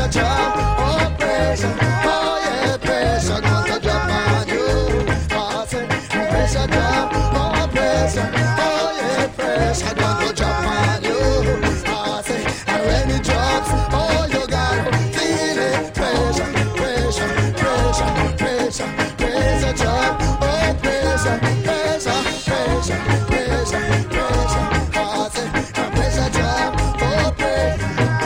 drop, oh pressure, oh yeah, pressure gonna drop on you. I say pressure drop, oh pressure, oh yeah, pressure gonna drop on you. I say and when it drops, oh you gotta feel it. Pressure, pressure, pressure, pressure, pressure drop, oh pressure, pressure, pressure, pressure, pressure. I say and pressure drop, oh pressure.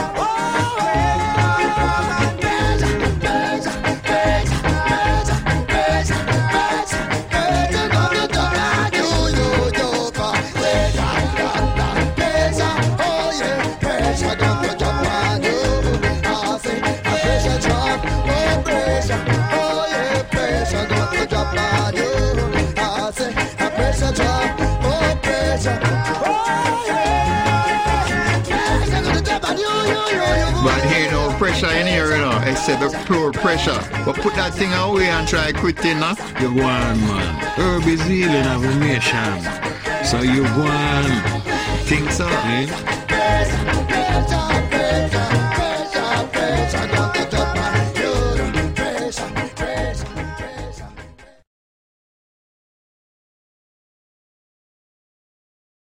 But here no pressure in here, you know, except the pure pressure. But put that thing away and try quit it, no? You go on, man. Herb is healing of a nation. So you go on. Think so? Eh? Pressure, pressure, pressure.